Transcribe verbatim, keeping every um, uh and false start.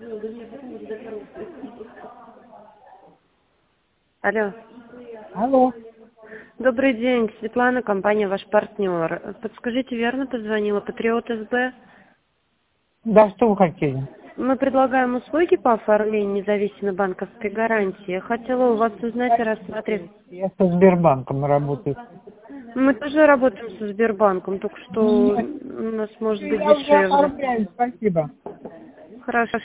Алло. Алло. Добрый день, Светлана, компания «Ваш партнер». Подскажите, верно позвонила? Патриот СБ? Да, что вы хотели? Мы предлагаем услуги по оформлению независимой банковской гарантии. Я хотела у вас узнать и рассмотреть. Я со Сбербанком работаю. Мы тоже работаем со Сбербанком, только что Нет, у нас может быть я уже дешевле. оформляю, спасибо. Хорошо.